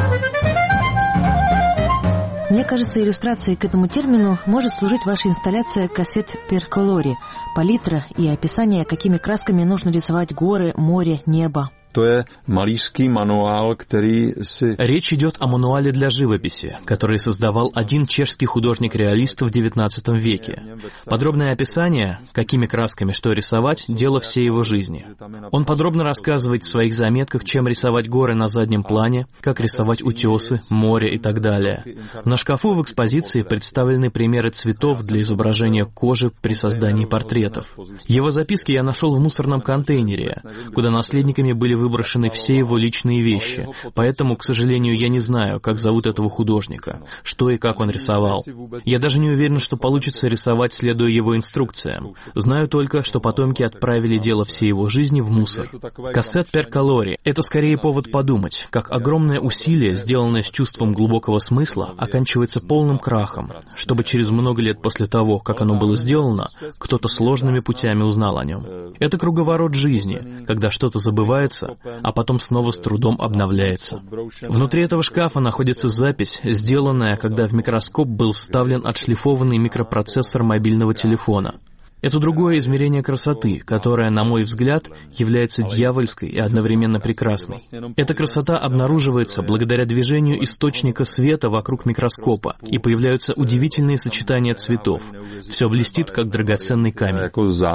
Мне кажется, иллюстрацией к этому термину может служить ваша инсталляция «Кассет per colori», палитра и описание, какими красками нужно рисовать горы, море, небо. Речь идет о мануале для живописи, который создавал один чешский художник-реалист в девятнадцатом веке. Подробное описание, какими красками что рисовать, дело всей его жизни. Он подробно рассказывает в своих заметках, чем рисовать горы на заднем плане, как рисовать утесы, море и так далее. На шкафу в экспозиции представлены примеры цветов для изображения кожи при создании портретов. Его записки я нашел в мусорном контейнере, куда наследниками были выброшены все его личные вещи, поэтому, к сожалению, я не знаю, как зовут этого художника, что и как он рисовал. Я даже не уверен, что получится рисовать, следуя его инструкциям. Знаю только, что потомки отправили дело всей его жизни в мусор. Кассет пер калори — это скорее повод подумать, как огромное усилие, сделанное с чувством глубокого смысла, оканчивается полным крахом, чтобы через много лет после того, как оно было сделано, кто-то сложными путями узнал о нем. Это круговорот жизни, когда что-то забывается, а потом снова с трудом обновляется. Внутри этого шкафа находится запись, сделанная, когда в микроскоп был вставлен отшлифованный микропроцессор мобильного телефона. Это другое измерение красоты, которое, на мой взгляд, является дьявольской и одновременно прекрасной. Эта красота обнаруживается благодаря движению источника света вокруг микроскопа, и появляются удивительные сочетания цветов. Все блестит, как драгоценный камень.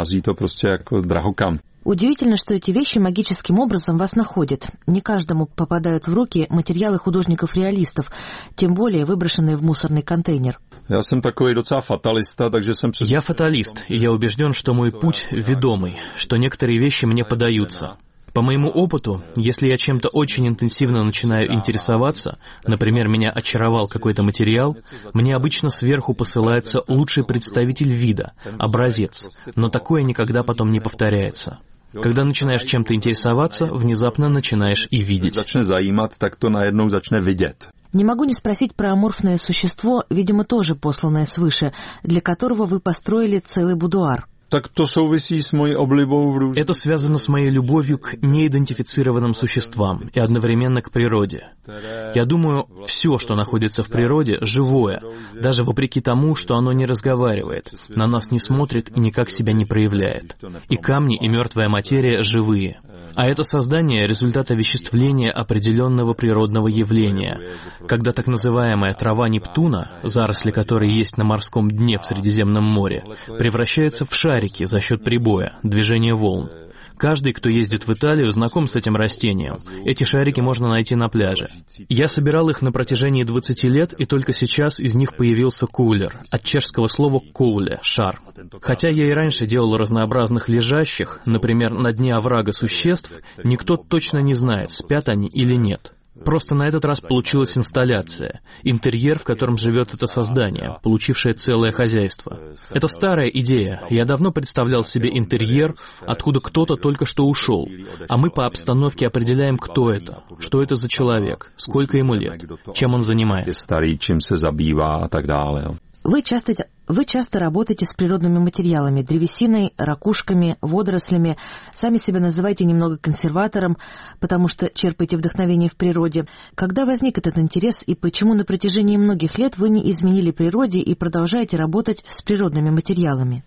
Удивительно, что эти вещи магическим образом вас находят. Не каждому попадают в руки материалы художников-реалистов, тем более выброшенные в мусорный контейнер. Я фаталист, и я убежден, что мой путь ведомый, что некоторые вещи мне подаются. По моему опыту, если я чем-то очень интенсивно начинаю интересоваться, например, меня очаровал какой-то материал, мне обычно сверху посылается лучший представитель вида, образец, но такое никогда потом не повторяется. Когда начинаешь чем-то интересоваться, внезапно начинаешь и видеть. Не могу не спросить про аморфное существо, видимо, тоже посланное свыше, для которого вы построили целый будуар. Так то souvisí с моей облюбовью в ружье. Это связано с моей любовью к неидентифицированным существам и одновременно к природе. Я думаю, все, что находится в природе, живое, даже вопреки тому, что оно не разговаривает, на нас не смотрит и никак себя не проявляет. И камни, и мертвая материя живые. А это создание — результат овеществления определенного природного явления, когда так называемая трава Нептуна, заросли которой есть на морском дне в Средиземном море, превращается в шарики за счет прибоя, движения волн. Каждый, кто ездит в Италию, знаком с этим растением. Эти шарики можно найти на пляже. Я собирал их на протяжении двадцати лет, и только сейчас из них появился кулер, от чешского слова «куле» — «шар». Хотя я и раньше делал разнообразных лежащих, например, на дне оврага существ, никто точно не знает, спят они или нет. Просто на этот раз получилась инсталляция, интерьер, в котором живет это создание, получившее целое хозяйство. Это старая идея. Я давно представлял себе интерьер, откуда кто-то только что ушел, а мы по обстановке определяем, кто это, что это за человек, сколько ему лет, чем он занимается. Вы часто, вы часто работаете с природными материалами, древесиной, ракушками, водорослями. Сами себя называете немного консерватором, потому что черпаете вдохновение в природе. Когда возник этот интерес и почему на протяжении многих лет вы не изменили природе и продолжаете работать с природными материалами?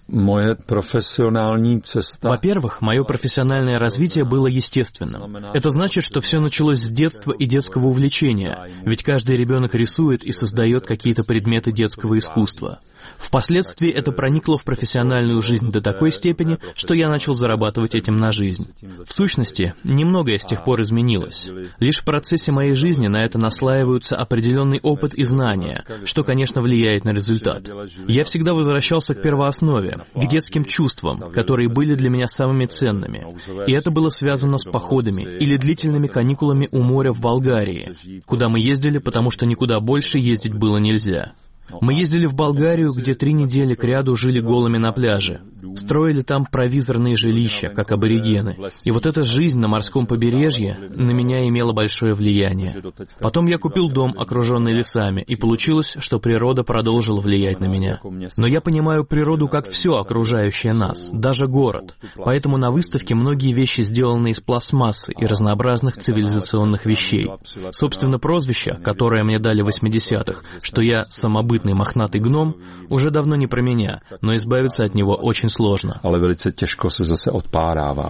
Во-первых, мое профессиональное развитие было естественным. Это значит, что все началось с детства и детского увлечения, ведь каждый ребенок рисует и создает какие-то предметы детского искусства. Впоследствии это проникло в профессиональную жизнь до такой степени, что я начал зарабатывать этим на жизнь. В сущности, немногое с тех пор изменилось. Лишь в процессе моей жизни на это наслаиваются определенный опыт и знания, что, конечно, влияет на результат. Я всегда возвращался к первооснове, к детским чувствам, которые были для меня самыми ценными. И это было связано с походами или длительными каникулами у моря в Болгарии, куда мы ездили, потому что никуда больше ездить было нельзя. Мы ездили в Болгарию, где три недели кряду жили голыми на пляже. Строили там провизорные жилища, как аборигены. И вот эта жизнь на морском побережье на меня имела большое влияние. Потом я купил дом, окруженный лесами, и получилось, что природа продолжила влиять на меня. Но я понимаю природу как все окружающее нас, даже город. Поэтому на выставке многие вещи сделаны из пластмассы и разнообразных цивилизационных вещей. Собственно, прозвище, которое мне дали в восьмидесятых, что я самобытный мохнатый гном, уже давно не про меня, но избавиться от него очень сложно.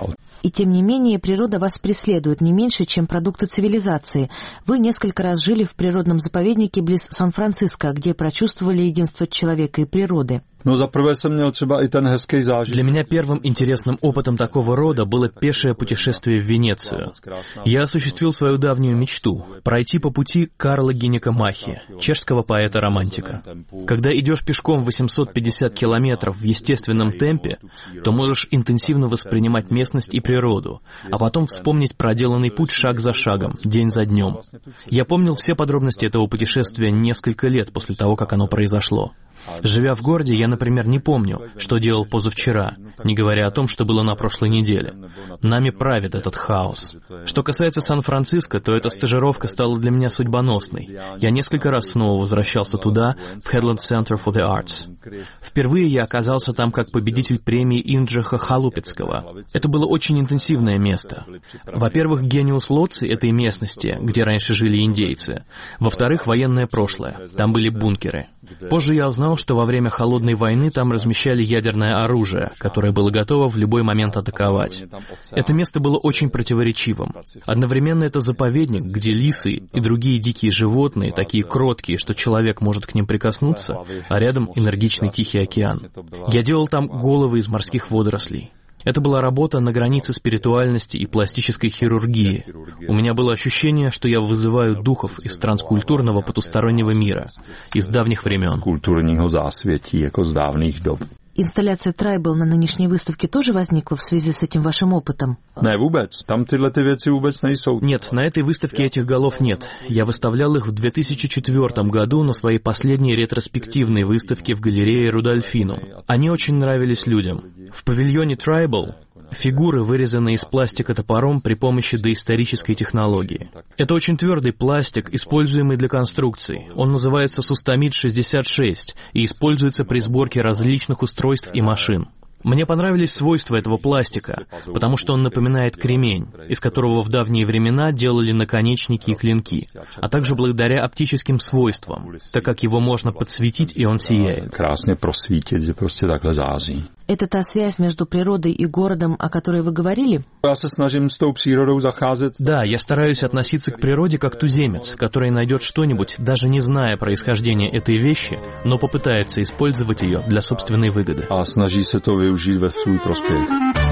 И тем не менее, природа вас преследует не меньше, чем продукты цивилизации. Вы несколько раз жили в природном заповеднике близ Сан-Франциско, где прочувствовали единство человека и природы. No za prvé jsem měl třeba i ten hezký zážitek. Для меня первым интересным опытом такого рода было пешее путешествие в Венецию. Я осуществил свою давнюю мечту — пройти по пути Карла Гинека Махи, чешского поэта-романтика. Когда идешь пешком восемьсот пятьдесят километров в естественном темпе, то можешь интенсивно воспринимать местность и природу, а потом вспомнить проделанный путь шаг за шагом, день за днем. Я помнил все подробности этого путешествия несколько лет после того, как оно произошло. Живя в городе, я, например, не помню, что делал позавчера, не говоря о том, что было на прошлой неделе. Нами правит этот хаос. Что касается Сан-Франциско, то эта стажировка стала для меня судьбоносной. Я несколько раз снова возвращался туда, в Headland Center for the Arts. Впервые я оказался там как победитель премии Инджиха Халупецкого. Это было очень интенсивное место. Во-первых, гениус лоци этой местности, где раньше жили индейцы. Во-вторых, военное прошлое. Там были бункеры. Позже я узнал, что во время Холодной войны там размещали ядерное оружие, которое было готово в любой момент атаковать. Это место было очень противоречивым. Одновременно это заповедник, где лисы и другие дикие животные, такие кроткие, что человек может к ним прикоснуться, а рядом энергичный Тихий океан. Я делал там головы из морских водорослей. Это была работа на границе спиритуальности и пластической хирургии. У меня было ощущение, что я вызываю духов из транскультурного потустороннего мира, из давних времен. Культурního zásvětí, jako z dávných dob. Инсталляция Tribal на нынешней выставке тоже возникла в связи с этим вашим опытом? Не, vůbec. Tam tyhle ty věci vůbec nejsou. Нет, на этой выставке этих голов нет. Я выставлял их в две тысячи четвёртом году на своей последней ретроспективной выставке в галерее Рудольфинум. Они очень нравились людям. В павильоне Tribal фигуры, вырезанные из пластика топором при помощи доисторической технологии. Это очень твердый пластик, используемый для конструкций. Он называется Сустамид шестьдесят шесть и используется при сборке различных устройств и машин. Мне понравились свойства этого пластика, потому что он напоминает кремень, из которого в давние времена делали наконечники и клинки, а также благодаря оптическим свойствам, так как его можно подсветить, и он сияет. Красный просветить, же просто так září. Это та связь между природой и городом, о которой вы говорили? Я се snažím s tou přírodou zacházet. Да, я стараюсь относиться к природе как туземец, который найдет что-нибудь, даже не зная происхождения этой вещи, но попытается использовать ее для собственной выгоды. А snaží se to využít ve svůj prospěch.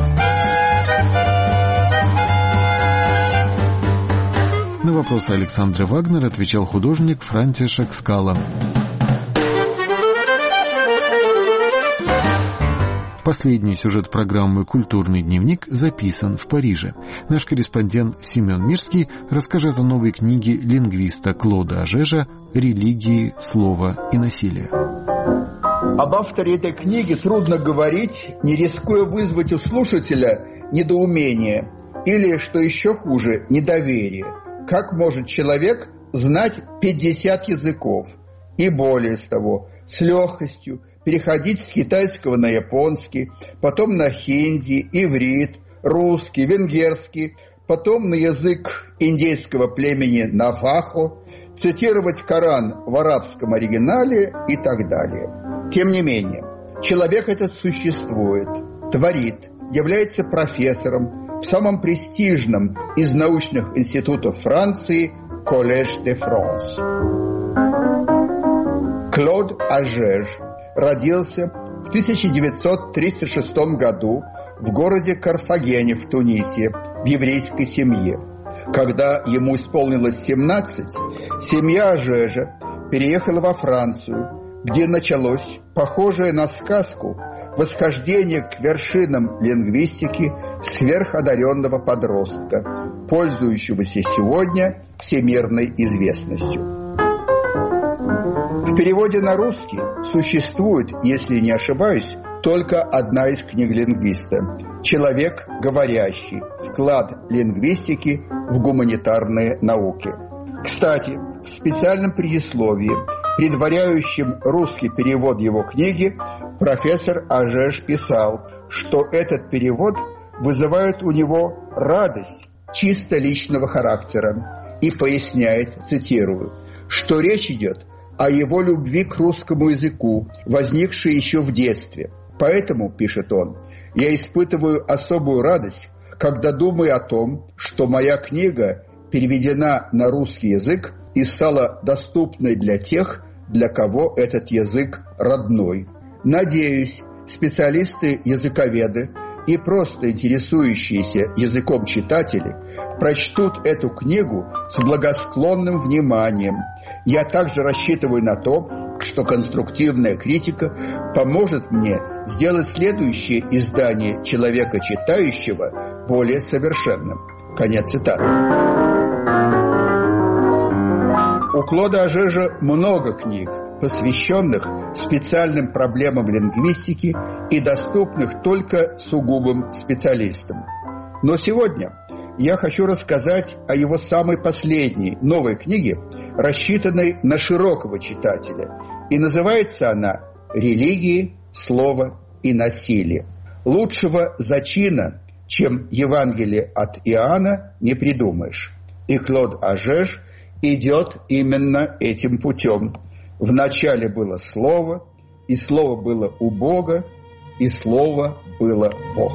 На вопросы Александра Вагнера отвечал художник Франтишек Скала. Последний сюжет программы «Культурный дневник» записан в Париже. Наш корреспондент Семен Мирский расскажет о новой книге лингвиста Клода Ажежа «Религии, слова и насилие». Об авторе этой книги трудно говорить, не рискуя вызвать у слушателя недоумение или, что еще хуже, недоверие. Как может человек знать пятьдесят языков и более с того, с легкостью переходить с китайского на японский, потом на хинди, иврит, русский, венгерский, потом на язык индейского племени Навахо, цитировать Коран в арабском оригинале и так далее. Тем не менее, человек этот существует, творит, является профессором в самом престижном из научных институтов Франции Collège de France. Клод Ажеж родился в тысяча девятьсот тридцать шестом году в городе Карфагене в Тунисе в еврейской семье. Когда ему исполнилось семнадцать, семья Ажежа переехала во Францию, где началось похожее на сказку восхождение к вершинам лингвистики сверходаренного подростка, пользующегося сегодня всемирной известностью. В переводе на русский существует, если не ошибаюсь, только одна из книг лингвиста «Человек говорящий. Вклад лингвистики в гуманитарные науки». Кстати, в специальном предисловии, предваряющем русский перевод его книги, профессор Ажеж писал, что этот перевод вызывает у него радость чисто личного характера и поясняет, цитирую, что речь идет о его любви к русскому языку, возникшей еще в детстве. Поэтому, пишет он, я испытываю особую радость, когда думаю о том, что моя книга переведена на русский язык и стала доступной для тех, для кого этот язык родной. Надеюсь, специалисты-языковеды и просто интересующиеся языком читатели прочтут эту книгу с благосклонным вниманием. Я также рассчитываю на то, что конструктивная критика поможет мне сделать следующее издание «Человека читающего» более совершенным. Конец цитаты. У Клода Ажежа много книг, посвященных специальным проблемам лингвистики и доступных только сугубым специалистам. Но сегодня я хочу рассказать о его самой последней, новой книге, рассчитанной на широкого читателя. И называется она «Религии, слово и насилие». Лучшего зачина, чем Евангелие от Иоанна, не придумаешь. И Клод Ажеж идет именно этим путем. В начале было Слово, и Слово было у Бога, и Слово было Бог.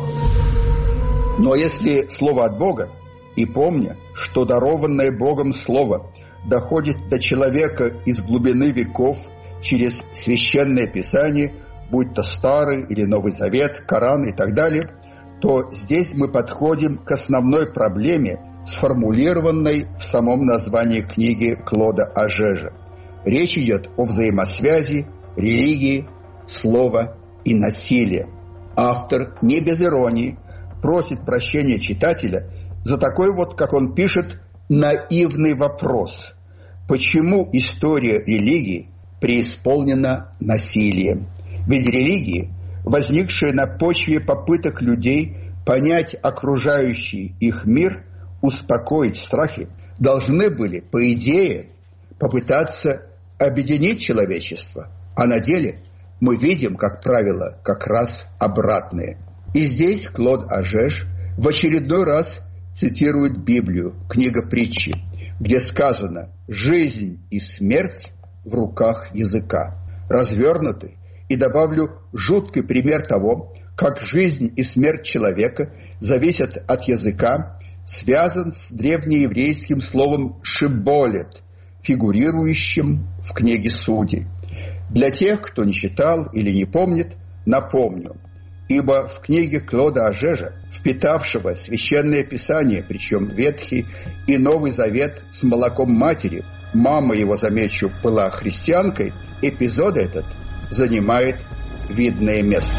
Но если Слово от Бога, и помня, что дарованное Богом Слово доходит до человека из глубины веков через Священное Писание, будь то Старый или Новый Завет, Коран и так далее, то здесь мы подходим к основной проблеме, сформулированной в самом названии книги Клода Ажежа. Речь идет о взаимосвязи религии, слова и насилия. Автор не без иронии просит прощения читателя за такой вот, как он пишет, наивный вопрос. Почему история религии преисполнена насилием? Ведь религии, возникшие на почве попыток людей понять окружающий их мир, успокоить страхи, должны были, по идее, попытаться объединить человечество. А на деле мы видим, как правило, как раз обратное. И здесь Клод Ажеж в очередной раз цитирует Библию, книга притчи, где сказано «жизнь и смерть в руках языка». Развернутый и добавлю жуткий пример того, как жизнь и смерть человека зависят от языка, связан с древнееврейским словом «шиболет», фигурирующим в книге Судей. Для тех, кто не читал или не помнит, напомню, ибо в книге Клода Ажежа, впитавшего Священное Писание, причем Ветхий и Новый Завет с молоком матери, мама его, замечу, была христианкой, эпизод этот занимает видное место.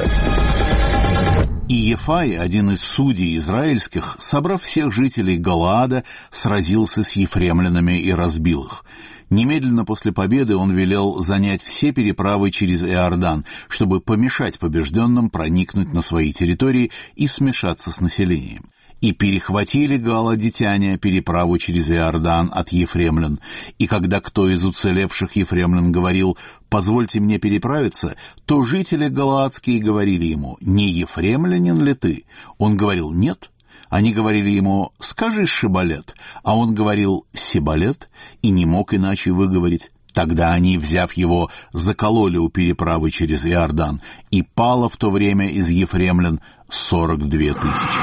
И Ефай, один из судей израильских, собрав всех жителей Галаада, сразился с ефремлянами и разбил их. Немедленно после победы он велел занять все переправы через Иордан, чтобы помешать побежденным проникнуть на свои территории и смешаться с населением. И перехватили галаадитяне переправу через Иордан от ефремлян. И когда кто из уцелевших ефремлян говорил «позвольте мне переправиться», то жители галаадские говорили ему «не ефремлянин ли ты?» Он говорил «нет». Они говорили ему «скажи шиболет», а он говорил «сиболет» и не мог иначе выговорить. Тогда они, взяв его, закололи у переправы через Иордан, и пало в то время из ефремлян сорок две тысячи.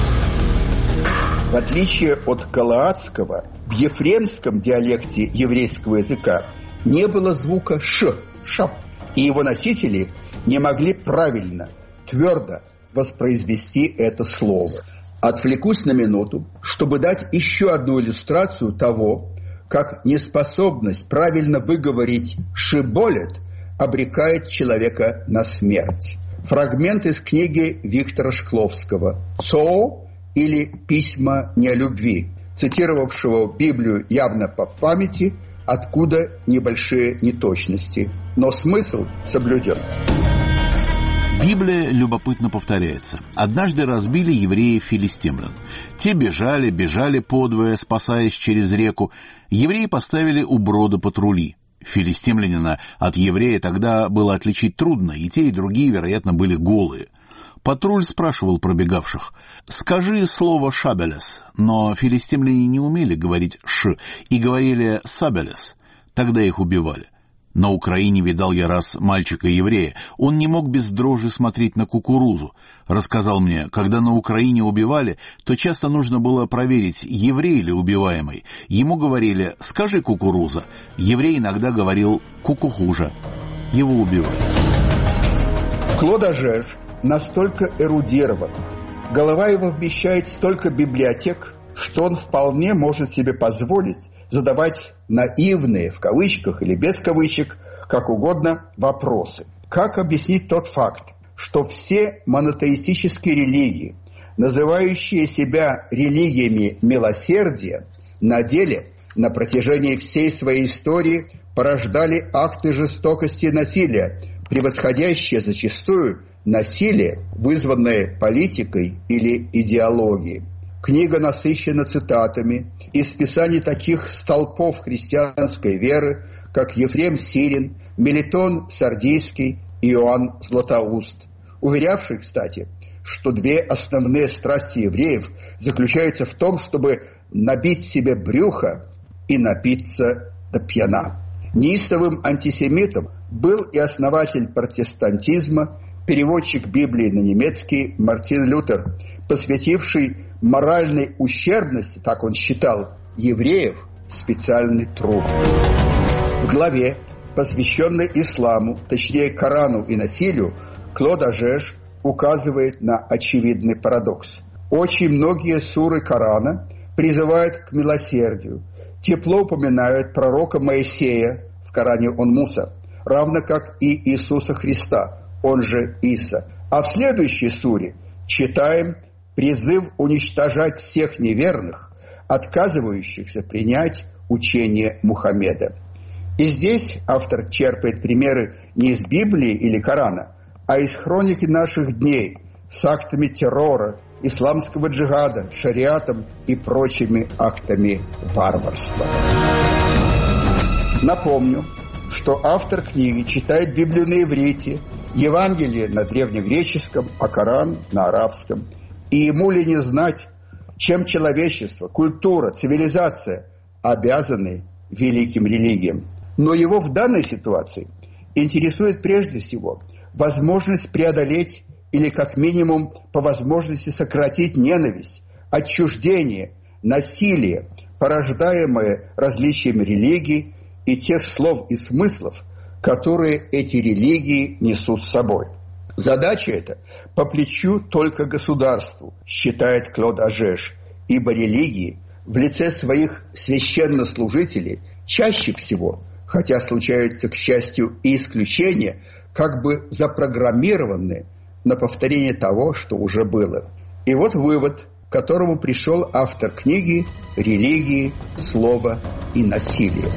В отличие от галаадского, в ефремском диалекте еврейского языка не было звука «ш», «шап», и его носители не могли правильно, твердо воспроизвести это слово. Отвлекусь на минуту, чтобы дать еще одну иллюстрацию того, как неспособность правильно выговорить «шиболет» обрекает человека на смерть. Фрагмент из книги Виктора Шкловского «Цоо» или «Письма не о любви», цитировавшего Библию явно по памяти, откуда небольшие неточности, но смысл соблюден. Библия любопытно повторяется. Однажды разбили евреев филистимлян. Те бежали, бежали подвое, спасаясь через реку. Евреи поставили у брода патрули. Филистимлянина от еврея тогда было отличить трудно, и те, и другие, вероятно, были голые. Патруль спрашивал пробегавших: «Скажи слово «шабелес», но филистимляне не умели говорить «ш» и говорили «сабелес». Тогда их убивали. На Украине видал я раз мальчика-еврея. Он не мог без дрожи смотреть на кукурузу. Рассказал мне, когда на Украине убивали, то часто нужно было проверить, еврей ли убиваемый. Ему говорили «скажи кукуруза». Еврей иногда говорил «кукухужа». Его убивали. Клод Ажеш настолько эрудирован, голова его вмещает столько библиотек, что он вполне может себе позволить задавать наивные, в кавычках или без кавычек, как угодно, вопросы. Как объяснить тот факт, что все монотеистические религии, называющие себя религиями милосердия, на деле на протяжении всей своей истории порождали акты жестокости и насилия, превосходящие зачастую насилие, вызванное политикой или идеологией? Книга насыщена цитатами из писаний таких столпов христианской веры, как Ефрем Сирин, Мелитон Сардийский и Иоанн Златоуст, уверявший, кстати, что две основные страсти евреев заключаются в том, чтобы набить себе брюхо и напиться до пьяна. Неистовым антисемитом был и основатель протестантизма, переводчик Библии на немецкий Мартин Лютер, посвятивший моральной ущербности, так он считал, евреев специальный труд. В главе, посвященной исламу, точнее Корану и насилию, Клод Ажеш указывает на очевидный парадокс. Очень многие суры Корана призывают к милосердию, тепло упоминают пророка Моисея, в Коране он Муса, равно как и Иисуса Христа, он же Иса. А в следующей суре читаем призыв уничтожать всех неверных, отказывающихся принять учение Мухаммеда. И здесь автор черпает примеры не из Библии или Корана, а из хроники наших дней с актами террора, исламского джихада, шариатом и прочими актами варварства. Напомню, что автор книги читает Библию на иврите, Евангелие на древнегреческом, а Коран на арабском. И ему ли не знать, чем человечество, культура, цивилизация обязаны великим религиям. Но его в данной ситуации интересует прежде всего возможность преодолеть или как минимум по возможности сократить ненависть, отчуждение, насилие, порождаемое различием религий и тех слов и смыслов, которые эти религии несут с собой. Задача эта по плечу только государству, считает Клод Ажеш, ибо религии в лице своих священнослужителей чаще всего, хотя случаются, к счастью, и исключения, как бы запрограммированы на повторение того, что уже было. И вот вывод, к которому пришел автор книги «Религии, слово и насилие».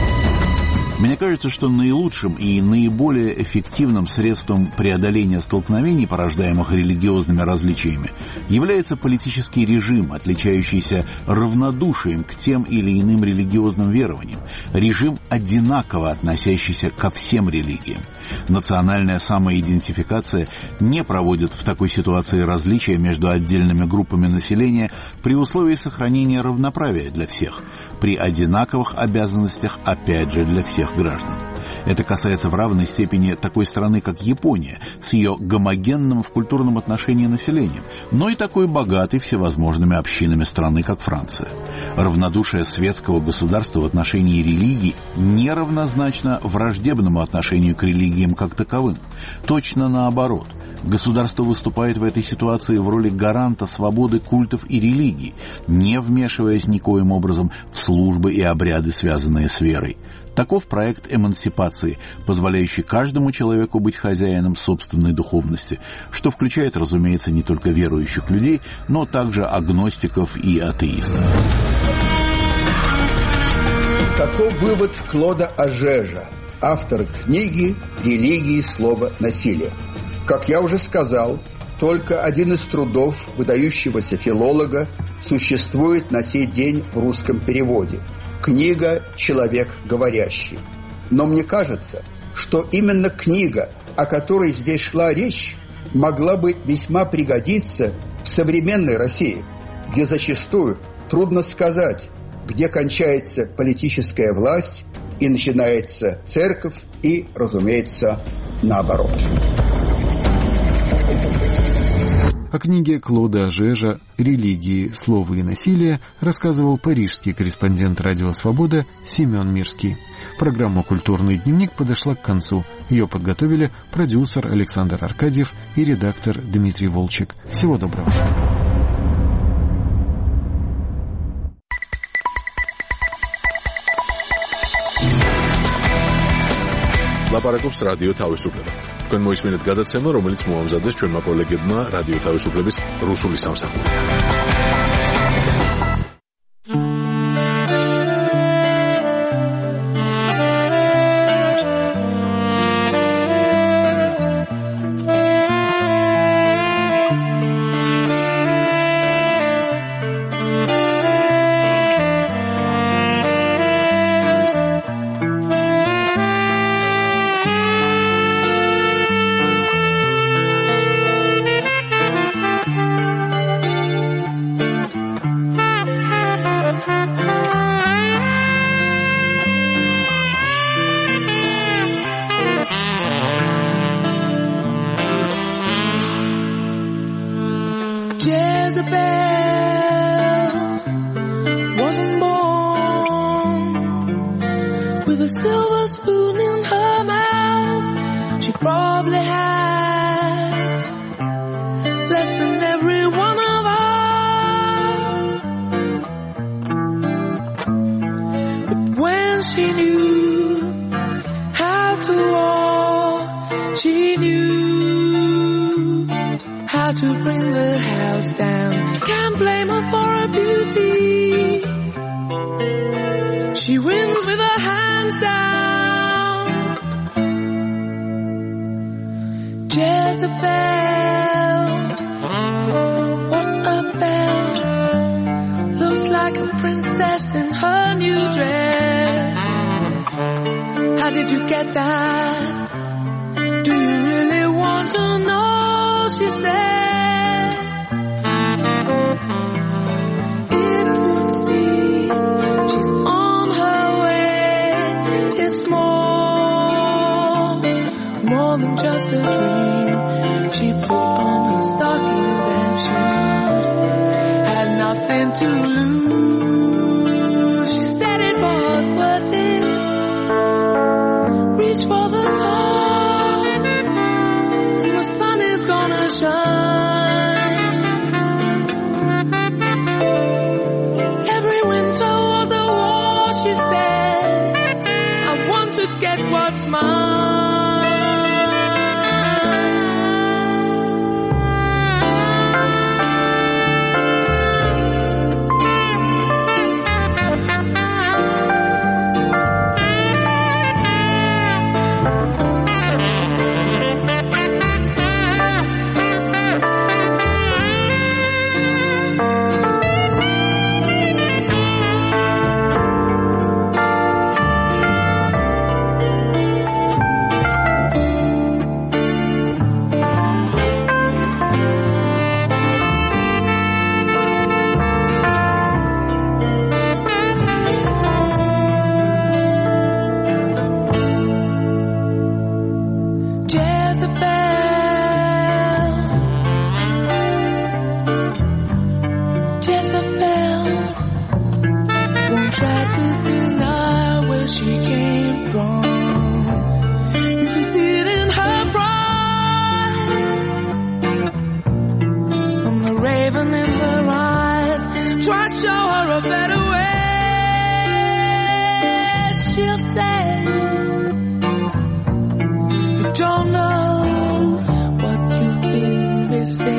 Мне кажется, что наилучшим и наиболее эффективным средством преодоления столкновений, порождаемых религиозными различиями, является политический режим, отличающийся равнодушием к тем или иным религиозным верованиям, режим, одинаково относящийся ко всем религиям. Национальная самоидентификация не проводит в такой ситуации различия между отдельными группами населения при условии сохранения равноправия для всех, при одинаковых обязанностях опять же для всех граждан. Это касается в равной степени такой страны, как Япония, с ее гомогенным в культурном отношении населением, но и такой богатой всевозможными общинами страны, как Франция. Равнодушие светского государства в отношении религий неравнозначно враждебному отношению к религиям как таковым. Точно наоборот. Государство выступает в этой ситуации в роли гаранта свободы культов и религий, не вмешиваясь никоим образом в службы и обряды, связанные с верой. Таков проект эмансипации, позволяющий каждому человеку быть хозяином собственной духовности, что включает, разумеется, не только верующих людей, но также агностиков и атеистов. Таков вывод Клода Ажежа, автора книги «Религии, слово, насилие». Как я уже сказал, только один из трудов выдающегося филолога существует на сей день в русском переводе. Книга «Человек говорящий». Но мне кажется, что именно книга, о которой здесь шла речь, могла бы весьма пригодиться в современной России, где зачастую трудно сказать, где кончается политическая власть и начинается церковь, и, разумеется, наоборот. О книге Клода Ажежа «Религии, слово и насилие» рассказывал парижский корреспондент «Радио Свобода» Семен Мирский. Программа «Культурный дневник» подошла к концу. Ее подготовили продюсер Александр Аркадьев и редактор Дмитрий Волчек. Всего доброго. ლაპარაკობს რადიო თავისუფლება. თქვენ მოისმინეთ გადაცემა, რომელიც მოამზადეს ჩვენმა კოლეგებმა რადიო თავისუფლების რუსული სამსახური.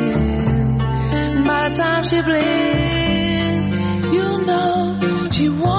By the time she blinks, you know she wants